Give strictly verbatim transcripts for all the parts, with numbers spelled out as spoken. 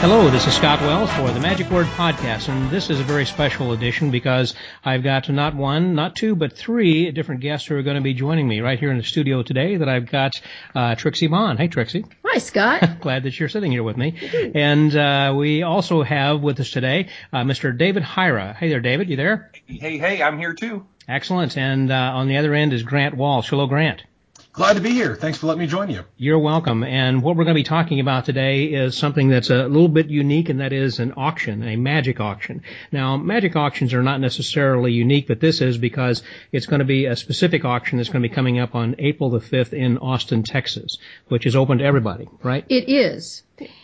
Hello, this is Scott Wells for the Magic Word Podcast, and this is a very special edition because I've got not one, not two, but three different guests who are going to be joining me right here in the studio today. That I've got uh, Trixie Bond. Hey, Trixie. Hi, Scott. Glad that you're sitting here with me. And uh, we also have with us today uh, Mister David Hyra. Hey there, David. You there? Hey, hey, I'm here too. Excellent. And uh, on the other end is Grant Walsh. Hello, Grant. Glad to be here. Thanks for letting me join you. You're welcome. And what we're going to be talking about today is something that's a little bit unique, and that is an auction, a magic auction. Now, magic auctions are not necessarily unique, but this is because it's going to be a specific auction that's going to be coming up on April the fifth in Austin, Texas, which is open to everybody, right? It is.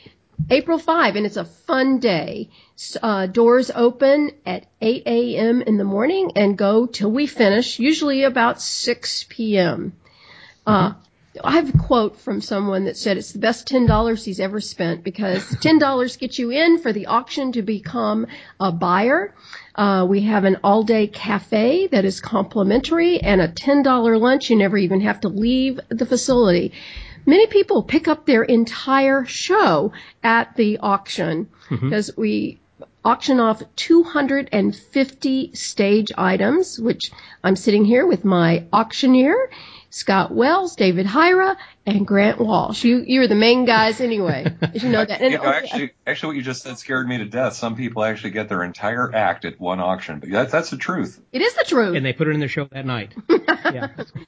April fifth, and it's a fun day. Uh, doors open at eight a.m. in the morning and go till we finish, usually about six p.m. Uh, I have a quote from someone that said it's the best ten dollars he's ever spent because ten dollars gets you in for the auction to become a buyer. Uh, we have an all-day cafe that is complimentary and a ten dollars lunch. You never even have to leave the facility. Many people pick up their entire show at the auction because mm-hmm. we auction off two hundred fifty stage items, which I'm sitting here with my auctioneer, Scott Wells, David Hyra, and Grant Walsh. You, you're the main guys anyway. You know that. And you know, actually, actually, what you just said scared me to death. Some people actually get their entire act at one auction, but that's that's the truth. It is the truth. And they put it in their show that night. Yeah.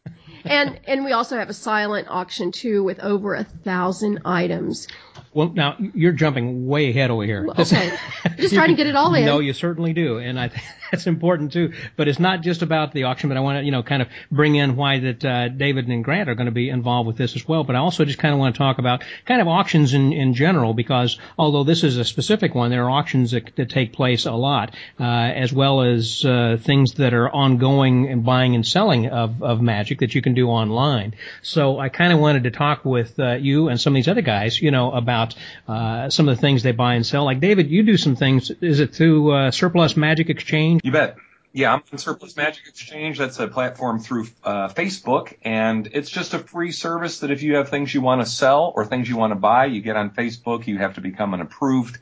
And and we also have a silent auction too with over a thousand items. Well, now you're jumping way ahead over here. Okay, just trying to get it all in. No, you certainly do, and I think that's important too. But it's not just about the auction. But I want to, you know, kind of bring in why that uh, David and Grant are going to be involved with this as well. But I also just kind of want to talk about kind of auctions in in general, because although this is a specific one, there are auctions that, that take place a lot, uh, as well as uh, things that are ongoing and buying and selling of of magic that you can do online. So I kind of wanted to talk with uh, you and some of these other guys, you know, about uh, some of the things they buy and sell. Like, David, you do some things. Is it through uh, Surplus Magic Exchange? You bet. Yeah, I'm on Surplus Magic Exchange. That's a platform through uh, Facebook, and it's just a free service that if you have things you want to sell or things you want to buy, you get on Facebook. You have to become an approved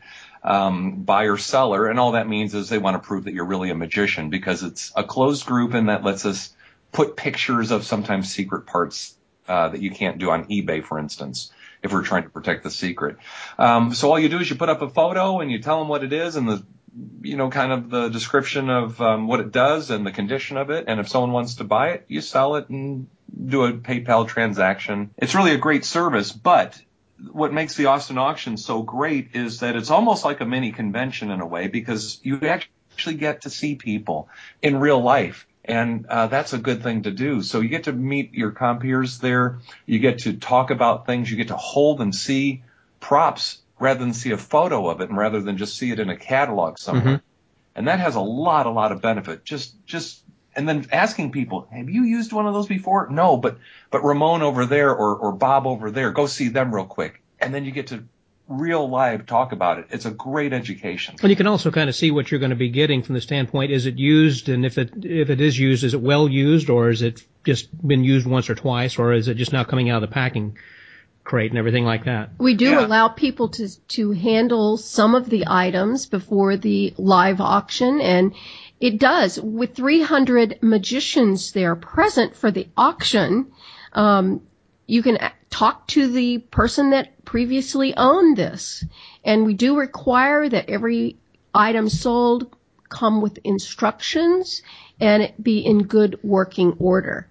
um, buyer-seller, and all that means is they want to prove that you're really a magician, because it's a closed group, and that lets us put pictures of sometimes secret parts uh, that you can't do on eBay, for instance, if we're trying to protect the secret. Um, so all you do is you put up a photo and you tell them what it is and the, you know, kind of the description of um, what it does and the condition of it. And if someone wants to buy it, you sell it and do a PayPal transaction. It's really a great service, but what makes the Austin auction so great is that it's almost like a mini convention in a way, because you actually get to see people in real life. And uh, that's a good thing to do. So you get to meet your compeers there. You get to talk about things. You get to hold and see props rather than see a photo of it, and rather than just see it in a catalog somewhere. Mm-hmm. And that has a lot, a lot of benefit. Just, just, and then asking people, have you used one of those before? No, but, but Ramon over there or, or Bob over there, go see them real quick. And then you get to real live talk about it. It's a great education. And you can also kind of see what you're going to be getting from the standpoint, is it used, and if it if it is used, is it well used, or is it just been used once or twice, or is it just now coming out of the packing crate and everything like that? We do yeah. allow people to to handle some of the items before the live auction, and it does. With three hundred magicians there present for the auction, um, you can talk to the person that previously owned this. And we do require that every item sold come with instructions and it be in good working order.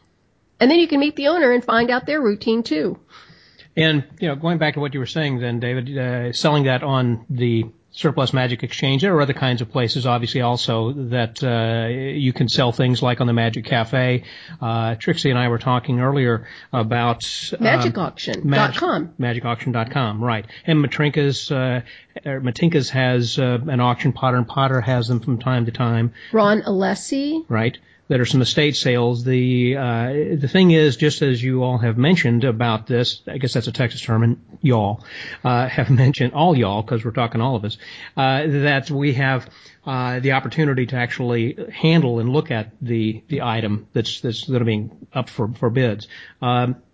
And then you can meet the owner and find out their routine too. And, you know, going back to what you were saying then, David, uh, selling that on the Surplus Magic Exchange, there are other kinds of places, obviously, also that uh, you can sell things like on the Magic Cafe. Uh, Trixie and I were talking earlier about magic auction dot com. Um, magic auction dot com, right. And Matrinka's, uh, Matinka's has uh, an auction. Potter and Potter has them from time to time. Ron Alessi. Right. That are some estate sales. The uh, the thing is, just as you all have mentioned about this, I guess that's a Texas term, and y'all uh, have mentioned, all y'all, because we're talking all of us, uh, that we have uh, the opportunity to actually handle and look at the the item that's that's going to be up for for bids. Um,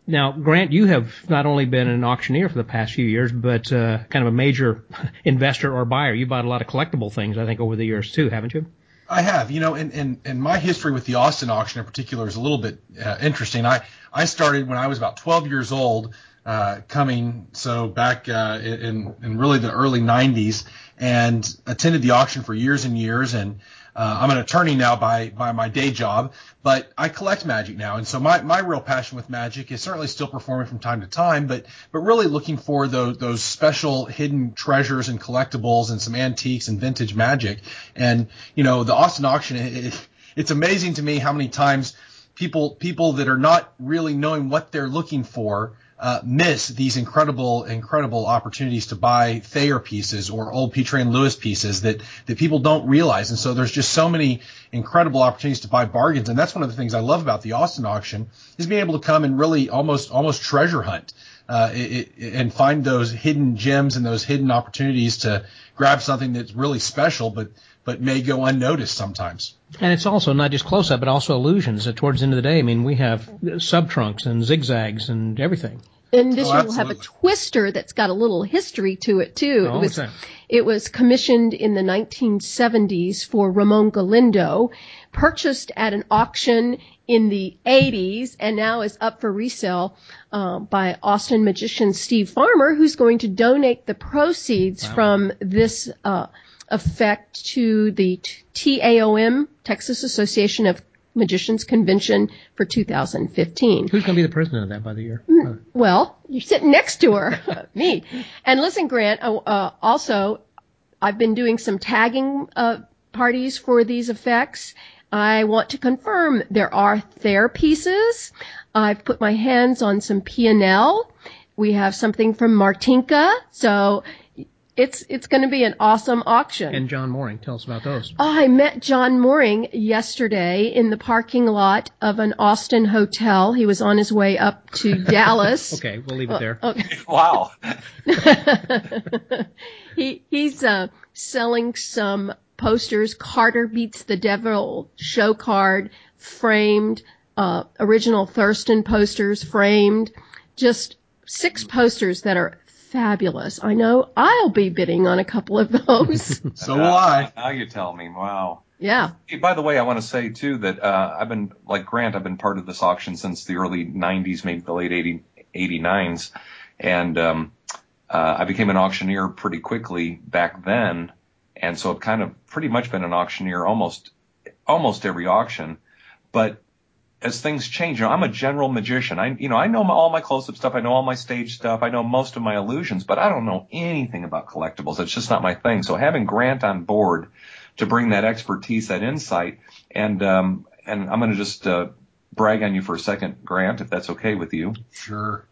Now, Grant, you have not only been an auctioneer for the past few years, but uh, kind of a major investor or buyer. You bought a lot of collectible things, I think, over the years too, haven't you? I have, you know, and, and, and my history with the Austin auction in particular is a little bit uh, interesting. I, I started when I was about twelve years old, uh, coming, so back uh, in, in really the early nineties, and attended the auction for years and years. And uh, I'm an attorney now by, by my day job, but I collect magic now. And so my, my real passion with magic is certainly still performing from time to time, but but really looking for those those special hidden treasures and collectibles and some antiques and vintage magic. And, you know, the Austin auction, it, it's amazing to me how many times people people that are not really knowing what they're looking for uh, miss these incredible, incredible opportunities to buy Thayer pieces or old Petre and Lewis pieces that, that people don't realize. And so there's just so many incredible opportunities to buy bargains. And that's one of the things I love about the Austin auction is being able to come and really almost, almost treasure hunt, uh, it, it, and find those hidden gems and those hidden opportunities to grab something that's really special, but, but may go unnoticed sometimes. And it's also not just close-up, but also illusions. Towards the end of the day, I mean, we have sub-trunks and zigzags and everything. And this Oh, year we'll have a twister that's got a little history to it, too. Oh, it was, okay. it was commissioned in the nineteen seventies for Ramon Galindo, purchased at an auction in the eighties, and now is up for resale uh, by Austin magician Steve Farmer, who's going to donate the proceeds Wow. from this uh, effect to the T A O M, Texas Association of Magicians Convention for two thousand fifteen. Who's going to be the president of that by the year? Mm, Well, you're sitting next to her, me. And listen, Grant, uh, uh, also, I've been doing some tagging uh, parties for these effects. I want to confirm there are Thayer pieces. I've put my hands on some P and L. We have something from Martinka. So it's it's going to be an awesome auction. And John Mooring, tell us about those. Oh, I met John Mooring yesterday in the parking lot of an Austin hotel. He was on his way up to Dallas. Okay, we'll leave it there. Uh, okay. Wow. he he's uh, selling some posters. Carter Beats the Devil show card, framed, uh, original Thurston posters framed. Just six posters that are fabulous. I know I'll be bidding on a couple of those. So will I. Now you tell me. Wow. Yeah. Hey, by the way, I want to say, too, that uh, I've been, like Grant, I've been part of this auction since the early nineties, maybe the late eighty, eighty-nines. And um, uh, I became an auctioneer pretty quickly back then. And so I've kind of pretty much been an auctioneer almost almost every auction. But as things change, you know, I'm a general magician. I, you know, I know my, all my close-up stuff. I know all my stage stuff. I know most of my illusions, but I don't know anything about collectibles. It's just not my thing. So having Grant on board to bring that expertise, that insight, and um, and I'm going to just uh, brag on you for a second, Grant, if that's okay with you. Sure.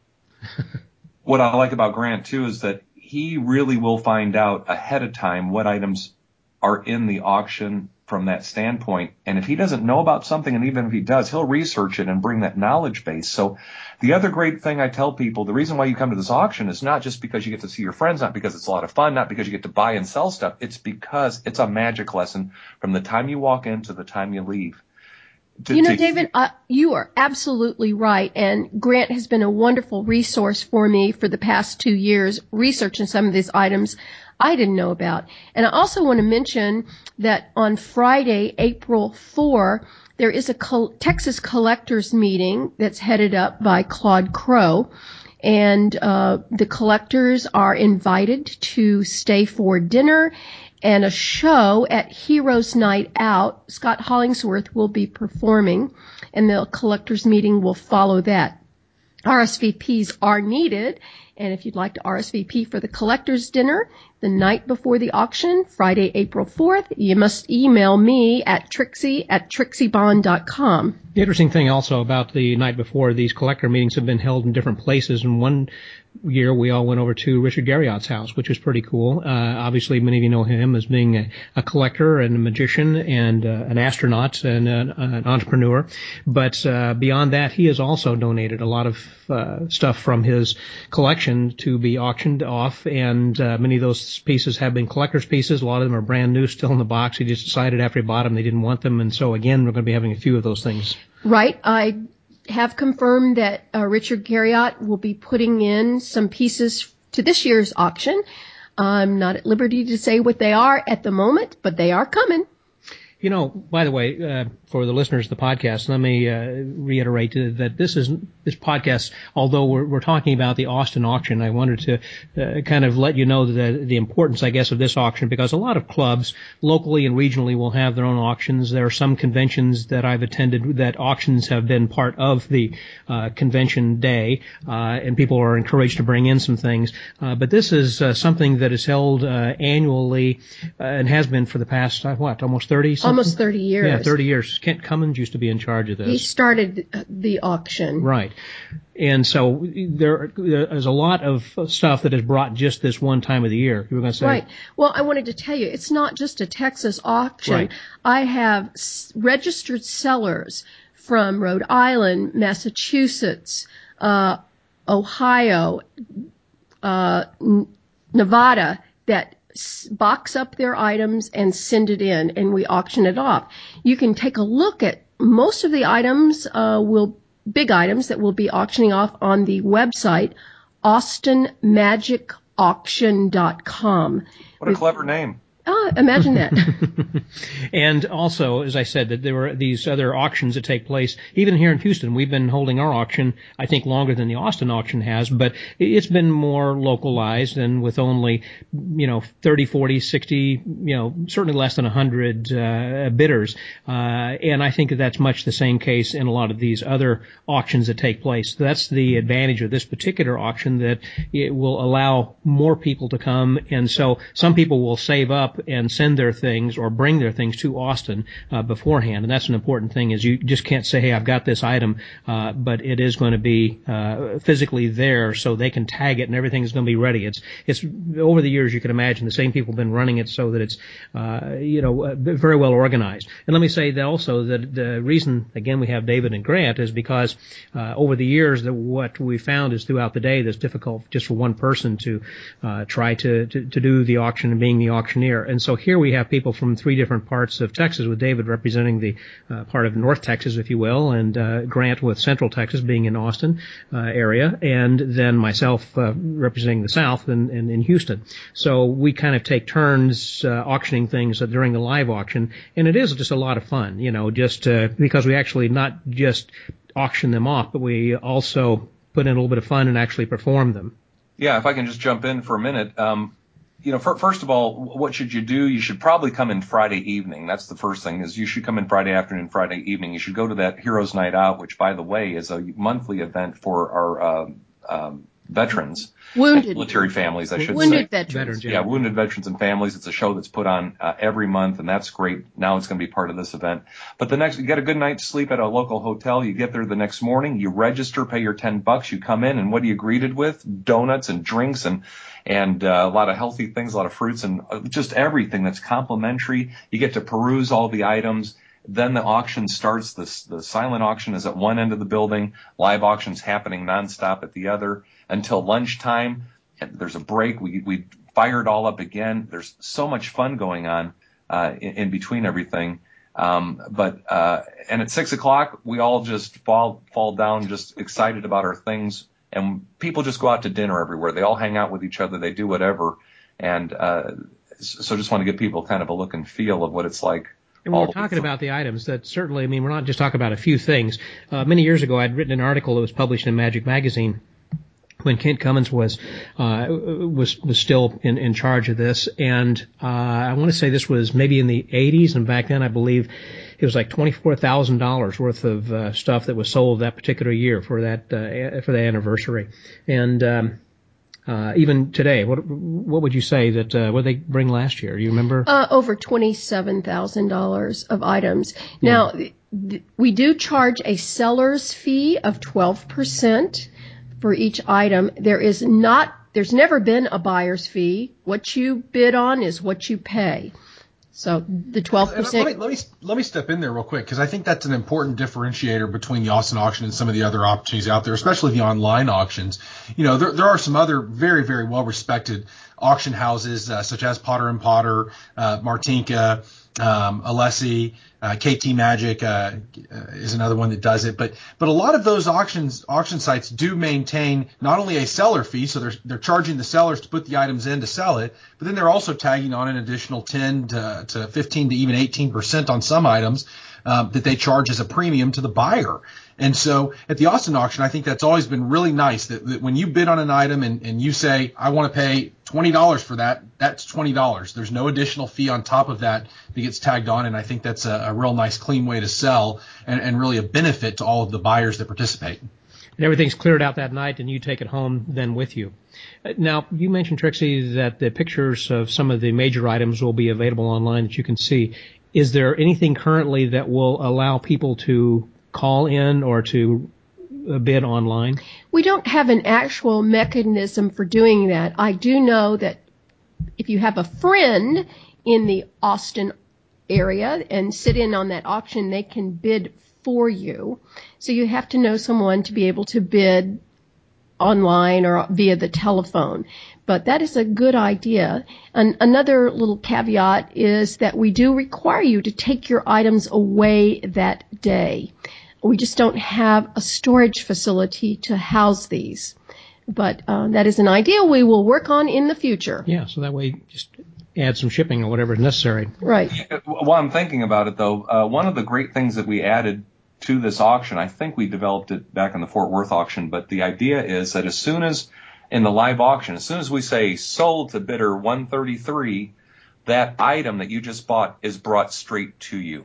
What I like about Grant, too, is that he really will find out ahead of time what items are in the auction from that standpoint. And if he doesn't know about something, and even if he does, he'll research it and bring that knowledge base. So the other great thing I tell people, the reason why you come to this auction is not just because you get to see your friends, not because it's a lot of fun, not because you get to buy and sell stuff. It's because it's a magic lesson from the time you walk in to the time you leave. To, you know, to, David, uh, you are absolutely right. And Grant has been a wonderful resource for me for the past two years, researching some of these items I didn't know about. And I also want to mention that on Friday, April fourth, there is a Col- Texas collectors meeting that's headed up by Claude Crow. And uh, the collectors are invited to stay for dinner and a show at Heroes Night Out. Scott Hollingsworth will be performing, and the collectors meeting will follow that. R S V Ps are needed, and if you'd like to R S V P for the collectors dinner the night before the auction, Friday, April fourth, you must email me at Trixie at trixie bond dot com. The interesting thing also about the night before, these collector meetings have been held in different places. And one year we all went over to Richard Garriott's house, which was pretty cool. Uh, obviously, many of you know him as being a, a collector and a magician and uh, an astronaut and an, an entrepreneur. But uh, beyond that, he has also donated a lot of uh, stuff from his collection to be auctioned off. And uh, many of those pieces have been collector's pieces. A lot of them are brand new, still in the box. He just decided after he bought them they didn't want them. And so, again, we're going to be having a few of those things. Right. I have confirmed that uh, Richard Garriott will be putting in some pieces to this year's auction. I'm not at liberty to say what they are at the moment, but they are coming. You know, by the way, uh, for the listeners of the podcast, let me uh, reiterate that this is this podcast. Although we're, we're talking about the Austin auction, I wanted to uh, kind of let you know the the importance, I guess, of this auction, because a lot of clubs locally and regionally will have their own auctions. There are some conventions that I've attended that auctions have been part of the uh, convention day, uh, and people are encouraged to bring in some things. Uh, but this is uh, something that is held uh, annually uh, and has been for the past uh, what, almost thirty. Almost thirty years. Yeah, thirty years. Kent Cummins used to be in charge of this. He started the auction. Right. And so there, there's a lot of stuff that is brought just this one time of the year. You were going to say? Right. Well, I wanted to tell you, it's not just a Texas auction. Right. I have s- registered sellers from Rhode Island, Massachusetts, uh, Ohio, uh, N- Nevada that box up their items and send it in, and we auction it off. You can take a look at most of the items, uh, will big items that we'll be auctioning off on the website, austin magic auction dot com. What a clever name. Oh, imagine that. And also, as I said, that there were these other auctions that take place, even here in Houston. We've been holding our auction, I think, longer than the Austin auction has, but it's been more localized and with only, you know, thirty, forty, sixty, you know, certainly less than one hundred uh, bidders. Uh, and I think that that's much the same case in a lot of these other auctions that take place. That's the advantage of this particular auction, that it will allow more people to come. And so some people will save up and send their things or bring their things to Austin uh, beforehand. And that's an important thing, is you just can't say, hey, I've got this item, uh, but it is going to be uh, physically there so they can tag it and everything is going to be ready. It's, it's over the years, you can imagine the same people have been running it so that it's, uh, you know, uh, very well organized. And let me say that also that the reason, again, we have David and Grant is because uh, over the years, that what we found is throughout the day, that's difficult just for one person to uh, try to, to, to do the auction and being the auctioneer. And so here we have people from three different parts of Texas, with David representing the uh, part of North Texas, if you will, and uh, Grant with Central Texas being in Austin uh, area, and then myself uh, representing the South and in, in, in Houston. So we kind of take turns uh, auctioning things during the live auction, and it is just a lot of fun, you know, just uh, because we actually not just auction them off, but we also put in a little bit of fun and actually perform them. Yeah, if I can just jump in for a minute. Um, You know, for, first of all, what should you do? You should probably come in Friday evening. That's the first thing, is you should come in Friday afternoon, Friday evening. You should go to that Heroes Night Out, which, by the way, is a monthly event for our uh, um, veterans. Wounded. Military families, I should Wounded say. veterans. Veterans, Yeah, yeah. Wounded Veterans and Families. It's a show that's put on uh, every month, and that's great. Now it's going to be part of this event. But the next, you get a good night's sleep at a local hotel. You get there the next morning. You register, pay your ten bucks. You come in, and what are you greeted with? Donuts and drinks and and uh, a lot of healthy things, a lot of fruits, and just everything that's complimentary. You get to peruse all the items. Then the auction starts. The, the silent auction is at one end of the building. Live auction's happening nonstop at the other until lunchtime. And there's a break. We we fire it all up again. There's so much fun going on uh, in, in between everything. Um, but uh, and at six o'clock, we all just fall fall down, just excited about our things. And people just go out to dinner everywhere. They all hang out with each other. They do whatever. And uh, so just want to give people kind of a look and feel of what it's like. And when we're talking about the items, that certainly, I mean, we're not just talking about a few things. Uh, many years ago, I'd written an article that was published in Magic Magazine when Kent Cummins was uh, was was still in, in charge of this. And uh, I want to say this was maybe in the eighties, and back then I believe it was like twenty-four thousand dollars worth of uh, stuff that was sold that particular year for that uh, for the anniversary. And um, uh, even today, what what would you say that uh, what did they bring last year? Do you remember? Uh, over twenty-seven thousand dollars of items. Now, th- th- we do charge a seller's fee of twelve percent for each item. There is not, there's never been a buyer's fee. What you bid on is what you pay. So the twelve percent. Let me, let me let me step in there real quick, because I think that's an important differentiator between the Austin auction and some of the other opportunities out there, especially the online auctions. You know, there there are some other very very well respected auction houses uh, such as Potter and Potter, uh, Martinka, um, Alessi, Uh, K T Magic uh, is another one that does it, but but a lot of those auctions auction sites do maintain not only a seller fee, so they're they're charging the sellers to put the items in to sell it, but then they're also tagging on an additional ten to, to fifteen to even eighteen percent on some items um, that they charge as a premium to the buyer. And so at the Austin auction, I think that's always been really nice that, that when you bid on an item and, and you say, I want to pay twenty dollars for that, that's twenty dollars. There's no additional fee on top of that that gets tagged on. And I think that's a, a real nice, clean way to sell and, and really a benefit to all of the buyers that participate. And everything's cleared out that night and you take it home then with you. Now, you mentioned, Trixie, that the pictures of some of the major items will be available online that you can see. Is there anything currently that will allow people to call in or to bid online? We don't have an actual mechanism for doing that. I do know that if you have a friend in the Austin area and sit in on that auction, they can bid for you. So you have to know someone to be able to bid online or via the telephone. But that is a good idea. And another little caveat is that we do require you to take your items away that day. We just don't have a storage facility to house these. But uh, that is an idea we will work on in the future. Yeah, so that way just add some shipping or whatever is necessary. Right. While I'm thinking about it, though, uh, one of the great things that we added to this auction, I think we developed it back in the Fort Worth auction, but the idea is that as soon as in the live auction, as soon as we say sold to bidder one thirty-three, that item that you just bought is brought straight to you.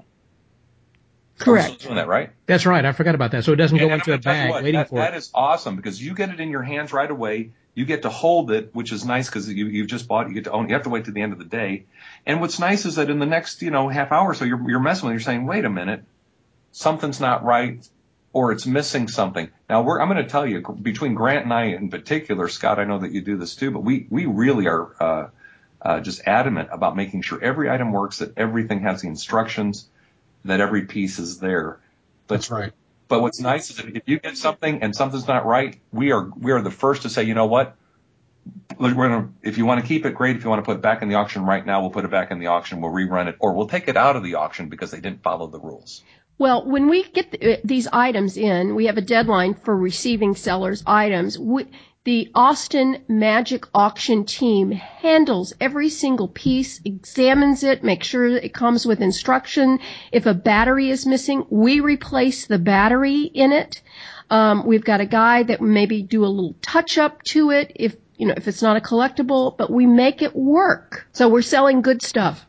Correct. I'm still doing that, right? That's right. I forgot about that. So it doesn't And go into a bag what, waiting that, for that it. That is awesome because you get it in your hands right away. You get to hold it, which is nice because you, you've just bought it. You get to own it. You have to wait to the end of the day. And what's nice is that in the next, you know, half hour or so, you're, you're messing with it. You're saying, wait a minute, something's not right or it's missing something. Now, we're, I'm going to tell you, between Grant and I in particular, Scott, I know that you do this too, but we, we really are uh, uh, just adamant about making sure every item works, that everything has the instructions, that every piece is there. But, That's right. But what's nice is that if you get something and something's not right, we are we are the first to say, you know what? We're gonna, if you want to keep it, great. If you want to put it back in the auction right now, we'll put it back in the auction. We'll rerun it, or we'll take it out of the auction because they didn't follow the rules. Well, when we get the, these items in, we have a deadline for receiving sellers' items. We, the Austin Magic Auction team handles every single piece, examines it, makes sure it comes with instruction. If a battery is missing, we replace the battery in it. Um, we've got a guy that maybe do a little touch up to it if, you know, if it's not a collectible, but we make it work. So we're selling good stuff.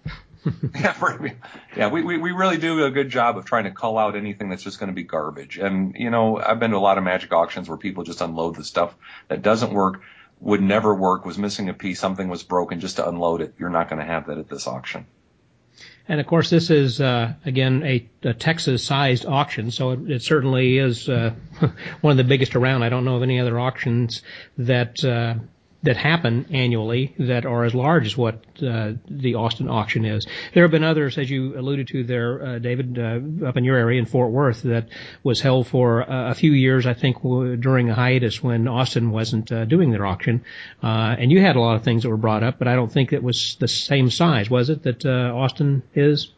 yeah, yeah, we, we, we really do a good job of trying to call out anything that's just going to be garbage. And, you know, I've been to a lot of magic auctions where people just unload the stuff that doesn't work, would never work, was missing a piece, something was broken, just to unload it. You're not going to have that at this auction. And, of course, this is, uh, again, a, a Texas-sized auction, so it, it certainly is uh, one of the biggest around. I don't know of any other auctions that uh, that happen annually that are as large as what uh, the Austin auction is. There have been others, as you alluded to there, uh, David, uh, up in your area in Fort Worth that was held for uh, a few years, I think, w- during a hiatus when Austin wasn't uh, doing their auction. Uh, and you had a lot of things that were brought up, but I don't think it was the same size, was it, that uh, Austin is?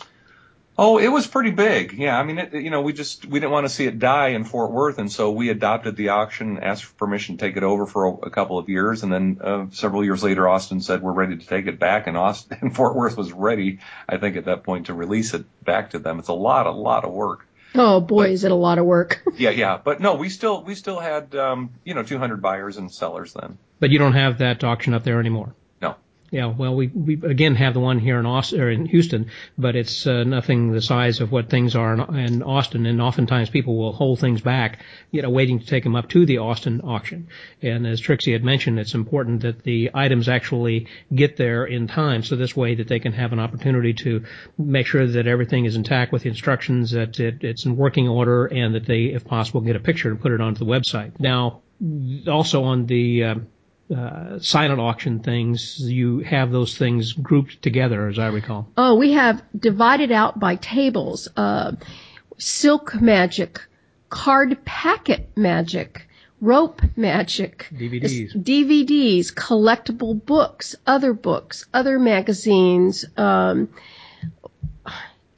Oh, it was pretty big. Yeah, I mean, it, you know, we just we didn't want to see it die in Fort Worth, and so we adopted the auction, asked for permission to take it over for a, a couple of years, and then uh, several years later, Austin said we're ready to take it back, and Austin and Fort Worth was ready, I think, at that point to release it back to them. It's a lot, a lot of work. Oh boy, but, is it a lot of work. yeah, yeah, but no, we still we still had um, you know two hundred buyers and sellers then. But you don't have that auction up there anymore. Yeah, well, we, we again have the one here in Austin, or in Houston, but it's uh, nothing the size of what things are in, in Austin. And oftentimes people will hold things back, you know, waiting to take them up to the Austin auction. And as Trixie had mentioned, it's important that the items actually get there in time, so this way that they can have an opportunity to make sure that everything is intact with the instructions, that it, it's in working order, and that they, if possible, get a picture and put it onto the website. Now, also on the uh, Uh, silent auction things, you have those things grouped together, as I recall. Oh, we have divided out by tables. Uh, silk magic, card packet magic, rope magic, D V Ds, D V Ds, collectible books, other books, other magazines, um,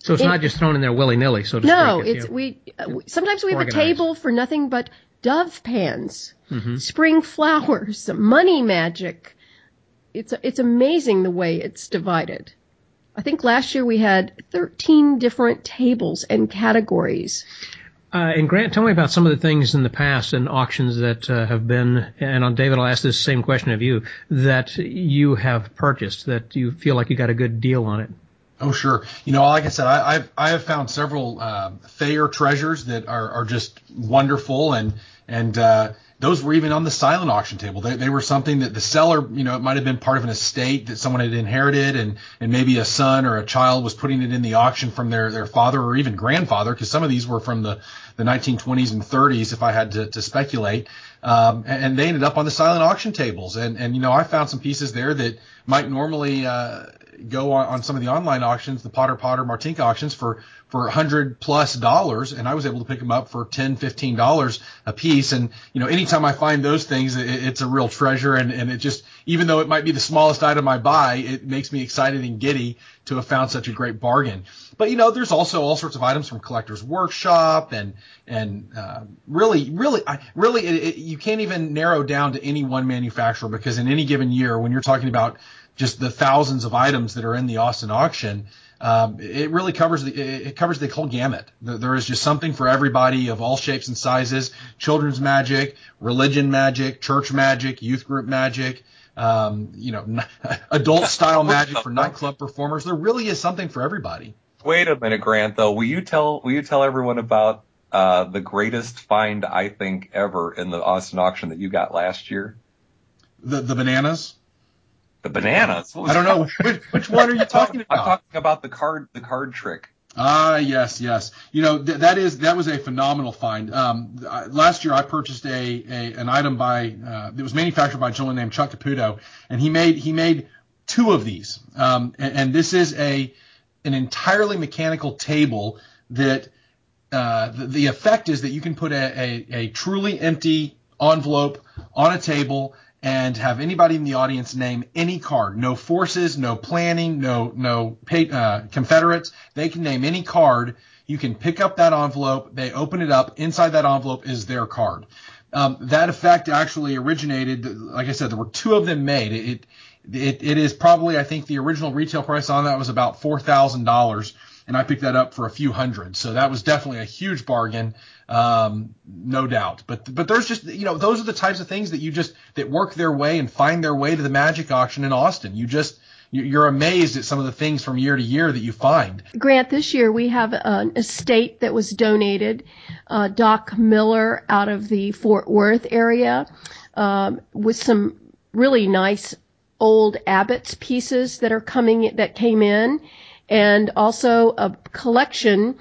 So it's it, not just thrown in there willy-nilly, so to no, speak. it's yeah. we uh, we- sometimes we have Organized. a table for nothing but dove pans, Mm-hmm. spring flowers, money magic. It's it's amazing the way it's divided. I think last year we had thirteen different tables and categories. Uh, and Grant, tell me about some of the things in the past and auctions that uh, have been, and on David, I'll ask this same question of you, that you have purchased, that you feel like you got a good deal on it. Oh, sure. You know, like I said, I, I've I have found several uh, Thayer treasures that are, are just wonderful, and and uh, those were even on the silent auction table. They they were something that the seller, you know, it might have been part of an estate that someone had inherited, and and maybe a son or a child was putting it in the auction from their their father or even grandfather, because some of these were from the the nineteen twenties and thirties, if I had to, to speculate. Um, and, and they ended up on the silent auction tables, and and you know, I found some pieces there that might normally uh, go on, on some of the online auctions, the Potter Potter Martinka auctions, for for a hundred plus dollars, and I was able to pick them up for ten, fifteen dollars a piece. And you know, anytime I find those things, it, it's a real treasure, and and it just, even though it might be the smallest item I buy, it makes me excited and giddy to have found such a great bargain. But you know, there's also all sorts of items from Collector's Workshop, and and uh, really, really, I, really, it, it, you can't even narrow down to any one manufacturer, because in any given year, when you're talking about just the thousands of items that are in the Austin auction, um, it really covers the it covers the whole gamut. There is just something for everybody of all shapes and sizes: children's magic, religion magic, church magic, youth group magic. Um, you know, adult style magic for nightclub performers. There really is something for everybody. Wait a minute, Grant, though. Will you tell will you tell everyone about uh, the greatest find, I think, ever in the Austin auction that you got last year? The the bananas? The bananas? I don't know. Which, which one are you talking about? I'm talking about the card the card trick. Ah, yes, yes. You know, th- that is that was a phenomenal find. Um, I, last year I purchased a, a an item by uh, it was manufactured by a gentleman named Chuck Caputo, and he made he made two of these. Um, and, and this is a an entirely mechanical table that uh, the, the effect is that you can put a, a, a truly empty envelope on a table and have anybody in the audience name any card. No forces, no planning, no no pay, uh, Confederates. They can name any card. You can pick up that envelope. They open it up. Inside that envelope is their card. Um, that effect actually originated, like I said, there were two of them made. It it, it is probably, I think the original retail price on that was about four thousand dollars, and I picked that up for a few hundred. So that was definitely a huge bargain. Um, no doubt. But, but there's just, you know, those are the types of things that you just, that work their way and find their way to the magic auction in Austin. You just, you're amazed at some of the things from year to year that you find. Grant, this year we have an estate that was donated, uh, Doc Miller out of the Fort Worth area, um, with some really nice old Abbott's pieces that are coming, that came in, and also a collection.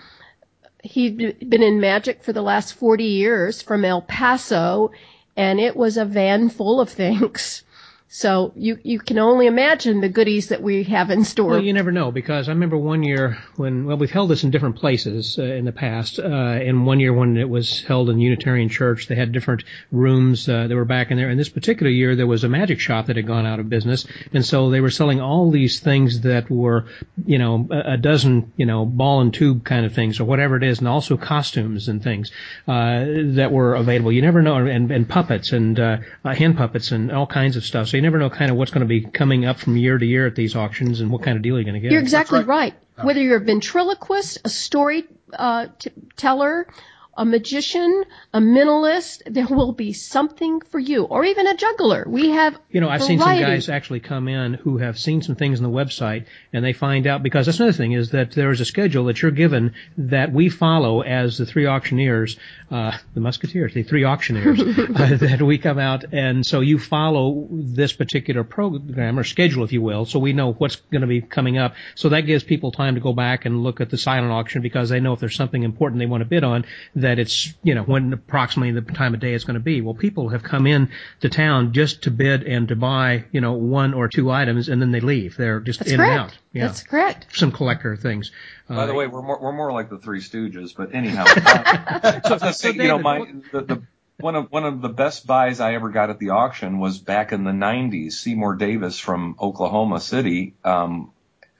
He'd been in magic for the last forty years from El Paso, and it was a van full of things. So you, you can only imagine the goodies that we have in store. Well, you never know, because I remember one year when, well, we've held this in different places uh, in the past, uh, and one year when it was held in Unitarian Church, they had different rooms uh, that were back in there. And this particular year, there was a magic shop that had gone out of business, and so they were selling all these things that were, you know, a, a dozen, you know, ball and tube kind of things, or whatever it is, and also costumes and things uh, that were available. You never know, and, and puppets and uh, hand puppets and all kinds of stuff. So you never know kind of what's going to be coming up from year to year at these auctions and what kind of deal you're going to get. You're exactly right. right. Oh. Whether you're a ventriloquist, a story uh, t- teller, a magician, a mentalist, there will be something for you, or even a juggler. We have You know, I've variety. seen some guys actually come in who have seen some things on the website, and they find out, because that's another thing, is that there is a schedule that you're given that we follow as the three auctioneers, uh, the musketeers, the three auctioneers, uh, that we come out, and so you follow this particular program, or schedule, if you will, so we know what's going to be coming up. So that gives people time to go back and look at the silent auction, because they know if there's something important they want to bid on, that it's, you know, when approximately the time of day it's going to be. Well, people have come in to town just to bid and to buy, you know, one or two items, and then they leave. They're just That's in correct. and out. Yeah. That's correct. Some collector things. By the Uh, way, we're more we're more like the Three Stooges, but anyhow, uh, so, so, so you know, David, my what- the, the one of one of the best buys I ever got at the auction was back in the nineties. Seymour Davis from Oklahoma City um,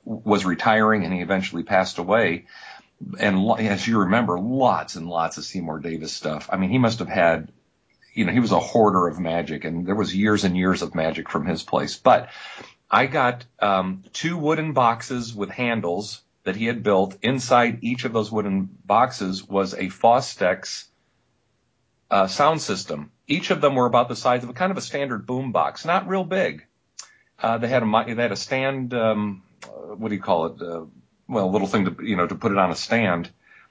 was retiring and he eventually passed away. And as you remember, lots and lots of Seymour Davis stuff. I mean, he must have had, you know, he was a hoarder of magic, and there was years and years of magic from his place. But I got um, two wooden boxes with handles that he had built. Inside each of those wooden boxes was a Fostex uh, sound system. Each of them were about the size of a kind of a standard boom box, not real big. Uh, they had a they had a stand. Um, what do you call it? Uh, well, a little thing to you know to put it on a stand.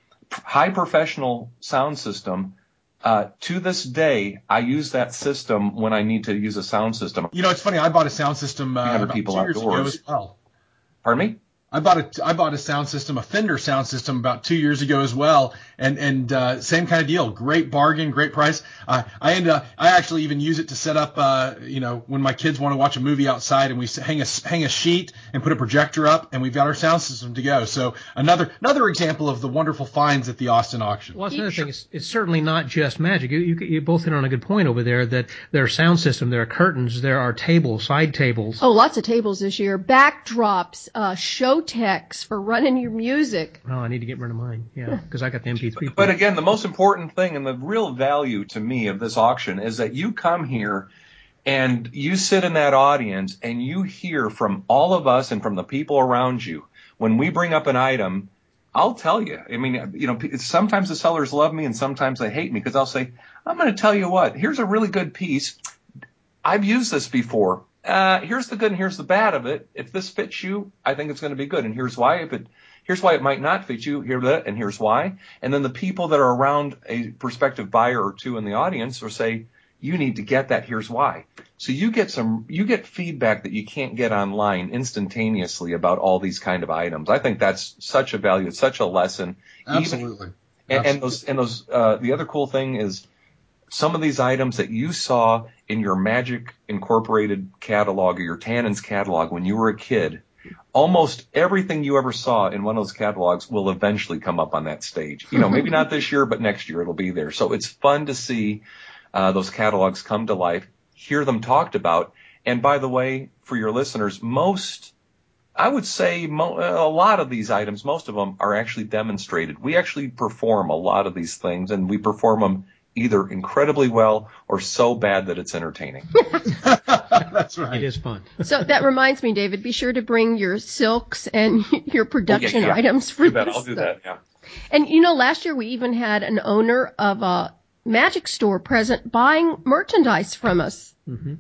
High professional sound system. Uh, to this day, I use that system when I need to use a sound system. You know, it's funny. I bought a sound system uh, about people two years outdoors. ago as well. Pardon me? I bought a I bought a sound system, a Fender sound system, about two years ago as well, and and uh, same kind of deal. Great bargain, great price. Uh, I end up I actually even use it to set up, uh, you know, when my kids want to watch a movie outside, and we hang a hang a sheet and put a projector up, and we've got our sound system to go. So another another example of the wonderful finds at the Austin auction. Well, that's another thing. It's, it's certainly not just magic. You, you you both hit on a good point over there. That there are sound system, there are curtains, there are tables, side tables. Oh, lots of tables this year. Backdrops, uh, show techs for running your music. Oh, I need to get rid of mine. Yeah, because I got the M P three. But, but again, the most important thing and the real value to me of this auction is that you come here and you sit in that audience and you hear from all of us and from the people around you. When we bring up an item, I'll tell you. I mean, you know, sometimes the sellers love me and sometimes they hate me because I'll say, I'm going to tell you what, here's a really good piece. I've used this before. Uh, here's the good and here's the bad of it. If this fits you, I think it's going to be good. And here's why. If it, here's why it might not fit you. Here that, and here's why. And then the people that are around a prospective buyer or two in the audience will say, you need to get that. Here's why. So you get some, you get feedback that you can't get online instantaneously about all these kind of items. I think that's such a value. It's such a lesson. Absolutely. Even, and, and those, and those, uh, the other cool thing is, some of these items that you saw in your Magic Incorporated catalog or your Tannen's catalog when you were a kid, almost everything you ever saw in one of those catalogs will eventually come up on that stage. You know, maybe not this year, but next year it'll be there. So it's fun to see uh, those catalogs come to life, hear them talked about. And by the way, for your listeners, most, I would say mo- a lot of these items, most of them are actually demonstrated. We actually perform a lot of these things, and we perform them either incredibly well or so bad that it's entertaining. That's right. It is fun. So that reminds me, David, be sure to bring your silks and your production oh, yeah, yeah. items for You bet. this I'll do stuff. that, yeah. And, you know, last year we even had an owner of a magic store present buying merchandise from us. Mm-hmm.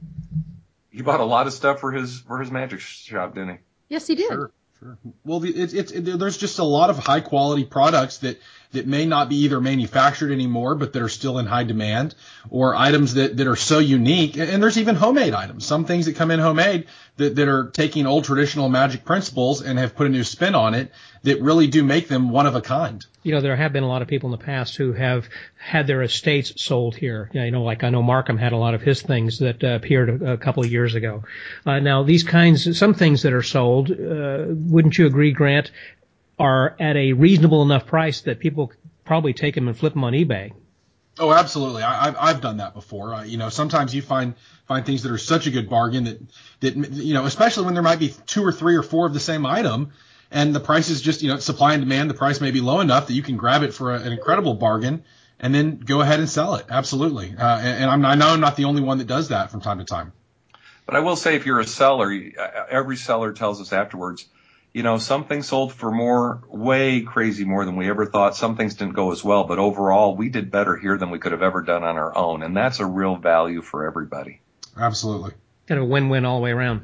He bought a lot of stuff for his for his magic shop, didn't he? Yes, he did. Sure, sure. Well, it's it's it, there's just a lot of high quality products that that may not be either manufactured anymore, but that are still in high demand, or items that, that are so unique. And there's even homemade items. Some things that come in homemade that, that are taking old traditional magic principles and have put a new spin on it that really do make them one of a kind. You know, there have been a lot of people in the past who have had their estates sold here. You know, like I know Markham had a lot of his things that uh, appeared a, a couple of years ago. Uh, now, these kinds, some things that are sold, uh, wouldn't you agree, Grant, are at a reasonable enough price that people probably take them and flip them on eBay. Oh, absolutely. I, I've I've done that before. Uh, you know, sometimes you find find things that are such a good bargain that that you know, especially when there might be two or three or four of the same item, and the price is just, you know, supply and demand. The price may be low enough that you can grab it for a, an incredible bargain and then go ahead and sell it. Absolutely. Uh, and, and I'm, I know I'm not the only one that does that from time to time. But I will say, if you're a seller, every seller tells us afterwards, you know, some things sold for more, way crazy more than we ever thought. Some things didn't go as well, but overall we did better here than we could have ever done on our own. And that's a real value for everybody. Absolutely. Kind of a win-win all the way around.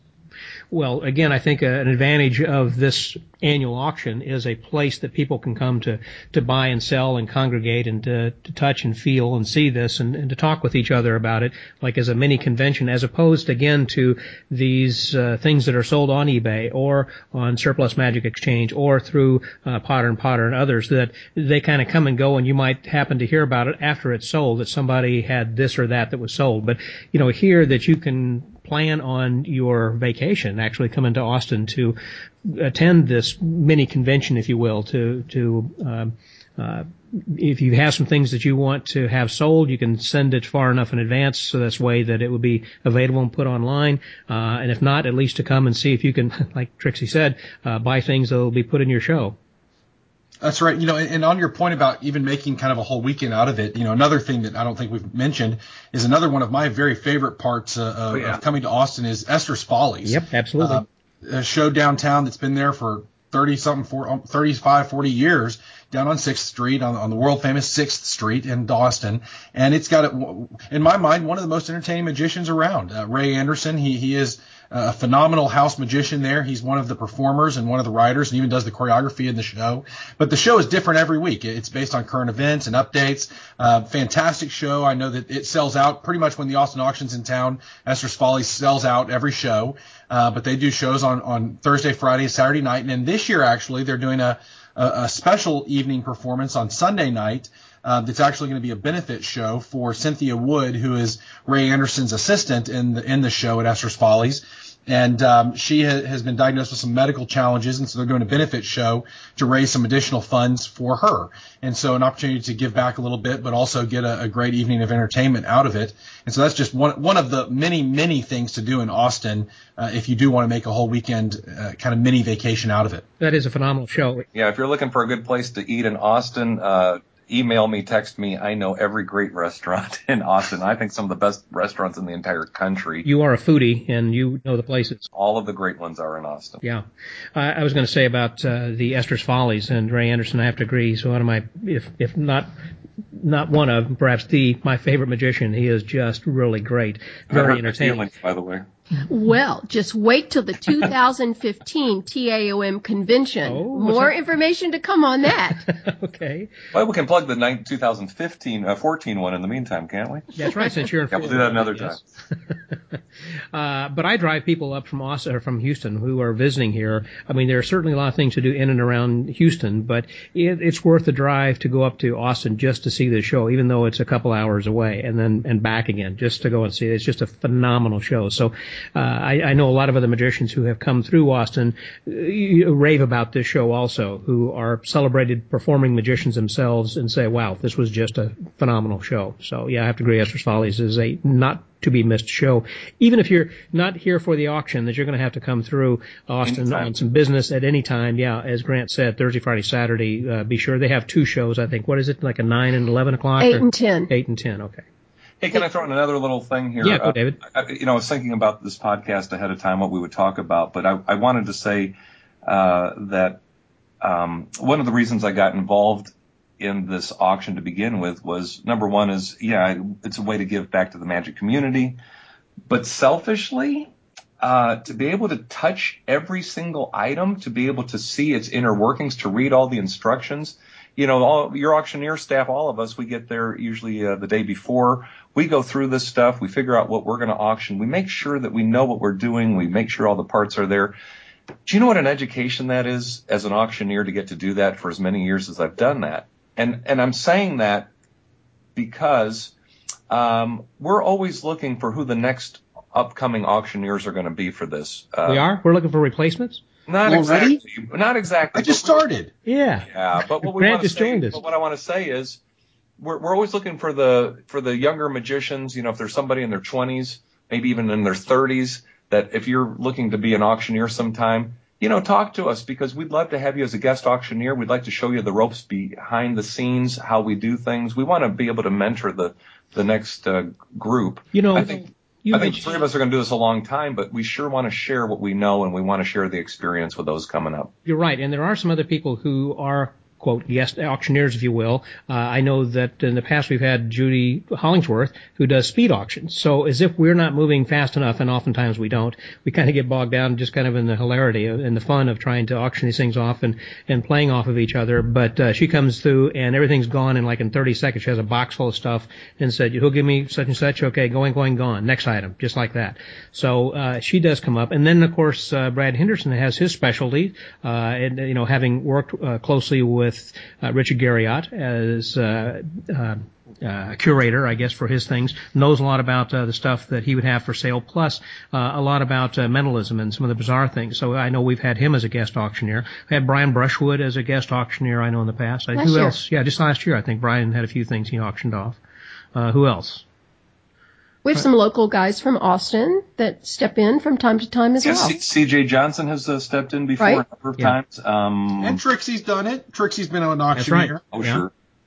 Well, again, I think an advantage of this annual auction is a place that people can come to, to buy and sell and congregate and to, to touch and feel and see this and, and to talk with each other about it, like as a mini convention, as opposed, again, to these uh, things that are sold on eBay or on Surplus Magic Exchange or through uh, Potter and Potter and others, that they kind of come and go and you might happen to hear about it after it's sold, that somebody had this or that that was sold. But, you know, here that you can plan on your vacation, actually come into Austin to attend this mini convention, if you will, to to um, uh, if you have some things that you want to have sold, you can send it far enough in advance so that's the way that it would be available and put online. Uh, and if not, at least to come and see if you can, like Trixie said, uh, buy things that will be put in your show. That's right. You know, and, and on your point about even making kind of a whole weekend out of it, you know, another thing that I don't think we've mentioned is another one of my very favorite parts uh, of, oh, yeah. of coming to Austin is Esther's Follies. Yep, absolutely. Uh, a show downtown that's been there for thirty something, for, thirty-five, forty years down on sixth Street on, on the world famous sixth Street in Austin. And it's got, a, in my mind, one of the most entertaining magicians around. Uh, Ray Anderson, he, he is a phenomenal house magician there. He's one of the performers and one of the writers and even does the choreography in the show. But the show is different every week. It's based on current events and updates. Uh, fantastic show. I know that it sells out pretty much when the Austin auction's in town. Esther's Follies sells out every show. Uh, but they do shows on, on Thursday, Friday, Saturday night. And then this year, actually, they're doing a, a, a special evening performance on Sunday night. Uh, that's actually going to be a benefit show for Cynthia Wood, who is Ray Anderson's assistant in the in the show at Esther's Follies. And um, she ha- has been diagnosed with some medical challenges, and so they're doing a benefit show to raise some additional funds for her. And so an opportunity to give back a little bit, but also get a, a great evening of entertainment out of it. And so that's just one one of the many, many things to do in Austin uh, if you do want to make a whole weekend uh, kind of mini vacation out of it. That is a phenomenal show. Yeah, if you're looking for a good place to eat in Austin, uh, email me, text me. I know every great restaurant in Austin. I think some of the best restaurants in the entire country. You are a foodie, and you know the places. All of the great ones are in Austin. Yeah. Uh, I was going to say about uh, the Esther's Follies and Ray Anderson, I have to agree. He's one of my, if if not not one of, perhaps the, my favorite magician. He is just really great. Very entertaining. Feelings, by the way. Well, just wait till the two thousand fifteen T A O M convention. Oh, More that? information to come on that. Okay. Well, we can plug the twenty fifteen, uh, fourteen one in the meantime, can't we? That's right, since you're in Yeah, we'll do that another time. uh, but I drive people up from Austin, or from Houston who are visiting here. I mean, there are certainly a lot of things to do in and around Houston, but it, it's worth the drive to go up to Austin just to see the show, even though it's a couple hours away, and then and back again just to go and see it. It's just a phenomenal show. So uh, I, I know a lot of other magicians who have come through Austin uh, rave about this show also, who are celebrated performing magicians themselves and say, wow, this was just a phenomenal show. So, yeah, I have to agree. Esther's Follies is a not to be missed show. Even if you're not here for the auction, that you're going to have to come through Austin anytime. On some business at any time. Yeah, as Grant said, Thursday, Friday, Saturday. Uh, be sure they have two shows. I think. What is it? Like a nine and eleven o'clock? Eight or? and ten. Eight and ten. Okay. Hey, can I throw in another little thing here? Yeah, go, David. Uh, I, you know, I was thinking about this podcast ahead of time, what we would talk about, but I, I wanted to say uh, that um, one of the reasons I got involved in this auction to begin with was, number one is, yeah, it's a way to give back to the magic community, but selfishly, uh, to be able to touch every single item, to be able to see its inner workings, to read all the instructions. You know, all your auctioneer staff, all of us, we get there usually uh, the day before. We go through this stuff. We figure out what we're going to auction. We make sure that we know what we're doing. We make sure all the parts are there. Do you know what an education that is as an auctioneer to get to do that for as many years as I've done that? And and I'm saying that because um, we're always looking for who the next upcoming auctioneers are going to be for this. Uh, we are? We're looking for replacements? Not Already? exactly. Not exactly. I just started. Yeah. Yeah, but what we Grant want to just say, joined us. but what I want to say is, we're we're always looking for the for the younger magicians. You know, if there's somebody in their twenties, maybe even in their thirties, that if you're looking to be an auctioneer sometime, you know, talk to us, because we'd love to have you as a guest auctioneer. We'd like to show you the ropes behind the scenes, how we do things. We want to be able to mentor the the next uh, group. You know, I think. You I think the three of us are going to do this a long time, but we sure want to share what we know, and we want to share the experience with those coming up. You're right, and there are some other people who are, quote, guest auctioneers, if you will. Uh, I know that in the past we've had Judy Hollingsworth, who does speed auctions. So as if we're not moving fast enough, and oftentimes we don't, we kind of get bogged down just kind of in the hilarity and the fun of trying to auction these things off and, and playing off of each other. But uh, she comes through, and everything's gone in like in thirty seconds. She has a box full of stuff and said, who'll give me such and such? Okay, going, going, gone. Next item, just like that. So uh, she does come up. And then, of course, uh, Brad Henderson has his specialty, uh, and, you know, having worked uh, closely with with uh, Richard Garriott as uh, uh, uh, curator, I guess, for his things. Knows a lot about uh, the stuff that he would have for sale, plus uh, a lot about uh, mentalism and some of the bizarre things. So I know we've had him as a guest auctioneer. We had Brian Brushwood as a guest auctioneer, I know, in the past. Last Who year. else? Yeah, just last year, I think Brian had a few things he auctioned off. Uh, who else? We have some local guys from Austin that step in from time to time as Yeah, well. C- C.J. Johnson has uh, stepped in before Right. a number of Yeah. times. Um, And Trixie's done it. Trixie's been an That's right. auctioneer. oh, Yeah. sure.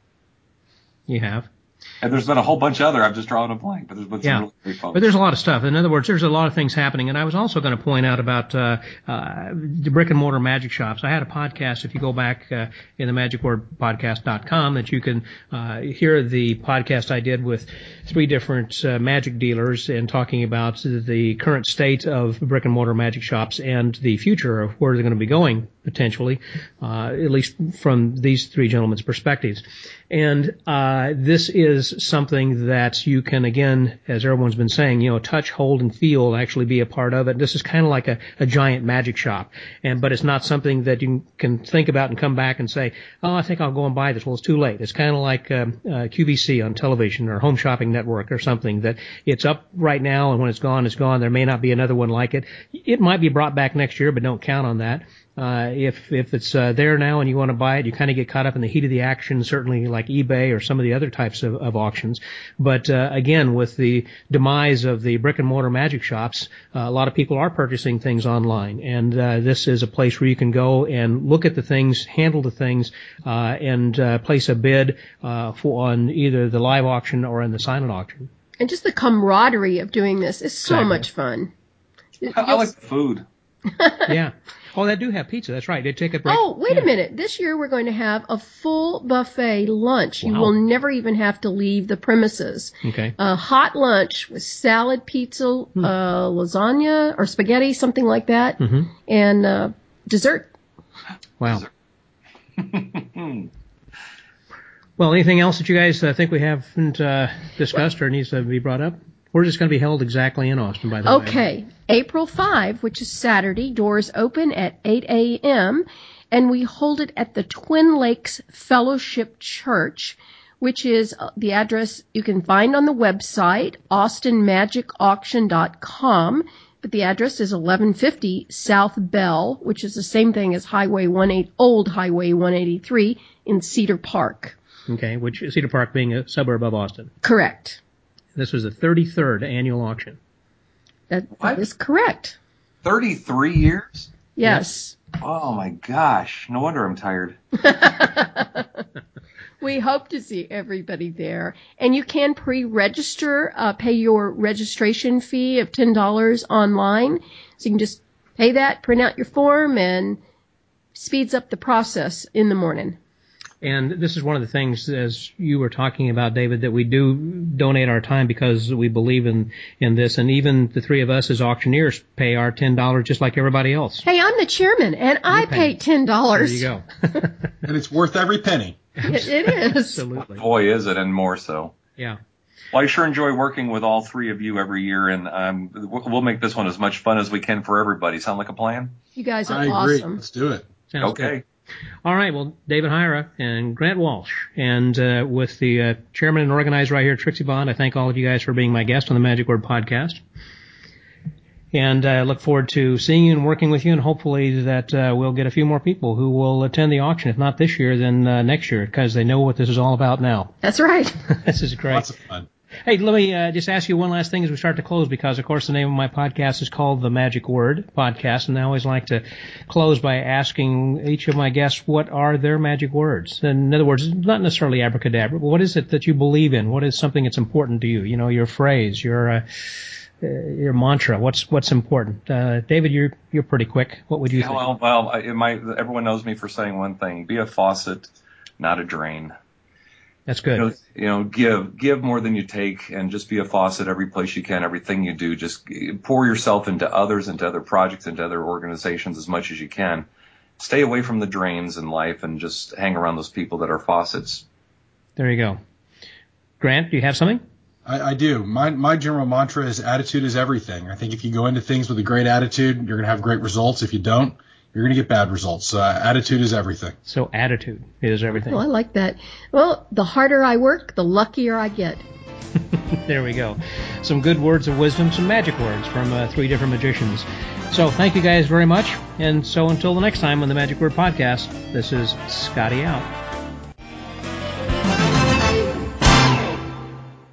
You have. And there's been a whole bunch of other. I'm just drawing a blank, but there's been some Yeah. really great folks. But there's a lot of stuff. In other words, there's a lot of things happening. And I was also going to point out about uh, uh, the brick and mortar magic shops. I had a podcast, if you go back uh, in the magic word podcast dot com, that you can uh, hear the podcast I did with three different uh, magic dealers and talking about the current state of brick and mortar magic shops and the future of where they're going to be going potentially, uh, at least from these three gentlemen's perspectives. And uh, this is something that you can, again, as everyone's been saying, you know, touch, hold, and feel, actually be a part of it. This is kind of like a, a giant magic shop, and but it's not something that you can think about and come back and say, oh, I think I'll go and buy this. Well, it's too late. It's kind of like um, uh, Q V C on television or Home Shopping Network or something, that it's up right now, and when it's gone, it's gone. There may not be another one like it. It might be brought back next year, but don't count on that. Uh, if, if it's, uh, there now and you want to buy it, you kind of get caught up in the heat of the action, certainly like eBay or some of the other types of, of auctions. But, uh, again, with the demise of the brick and mortar magic shops, uh, a lot of people are purchasing things online. And, uh, this is a place where you can go and look at the things, handle the things, uh, and, uh, place a bid, uh, for, on either the live auction or in the silent auction. And just the camaraderie of doing this is so Exactly. much fun. I, I like the food. Yeah. Oh, they do have pizza. That's right. They take a break. Oh, wait Yeah. a minute. This year we're going to have a full buffet lunch. You Wow. will never even have to leave the premises. Okay. A hot lunch with salad, pizza, uh, lasagna, or spaghetti, something like that, Mm-hmm. and uh, dessert. Wow. Well, anything else that you guys uh, think we haven't uh, discussed or needs to be brought up? Where is this going to be held exactly in Austin, by the way? Okay. April fifth, which is Saturday, doors open at eight a.m., and we hold it at the Twin Lakes Fellowship Church, which is uh, the address you can find on the website, austin magic auction dot com. But the address is eleven fifty South Bell, which is the same thing as Highway eighteen, Old Highway one eighty-three in Cedar Park. Okay, which Cedar Park being a suburb of Austin. Correct. This was the thirty-third annual auction. That, What? that is correct. thirty-three years? Yes. Oh, my gosh. No wonder I'm tired. We hope to see everybody there. And you can pre-register, uh, pay your registration fee of ten dollars online. So you can just pay that, print out your form, and speeds up the process in the morning. And this is one of the things, as you were talking about, David, that we do donate our time because we believe in, in this. And even the three of us as auctioneers pay our ten dollars just like everybody else. Hey, I'm the chairman, and I pay. pay ten dollars. There you go. And it's worth every penny. It, it is. Absolutely. Boy, is it, and more so. Yeah. Well, I sure enjoy working with all three of you every year, and um, we'll make this one as much fun as we can for everybody. Sound like a plan? You guys are I agree. awesome. Let's do it. Sounds Okay. good. All right. Well, David Hyra and Grant Walsh, and uh, with the uh, chairman and organizer right here, Trixie Bond, I thank all of you guys for being my guest on the Magic Word podcast. And I uh, look forward to seeing you and working with you, and hopefully that uh, we'll get a few more people who will attend the auction. If not this year, then uh, next year, because they know what this is all about now. That's right. This is great. Lots of fun. Hey, let me uh, just ask you one last thing as we start to close, because, of course, the name of my podcast is called The Magic Word Podcast, and I always like to close by asking each of my guests what are their magic words. In other words, not necessarily abracadabra, but what is it that you believe in? What is something that's important to you? You know, your phrase, your uh, uh, your mantra. What's what's important? Uh, David, you're you're pretty quick. What would you Yeah, think? well, well, I- it might, everyone knows me for saying one thing: be a faucet, not a drain. That's good. You know, you know, give give more than you take, and just be a faucet every place you can. Everything you do, just pour yourself into others, into other projects, into other organizations as much as you can. Stay away from the drains in life, and just hang around those people that are faucets. There you go. Grant, do you have something? I, I do. My my general mantra is attitude is everything. I think if you go into things with a great attitude, you're going to have great results. If you don't, you're going to get bad results. Uh, attitude is everything. So attitude is everything. Oh, I like that. Well, the harder I work, the luckier I get. There we go. Some good words of wisdom, some magic words from uh, three different magicians. So thank you guys very much. And so until the next time on the Magic Word Podcast, this is Scotty out.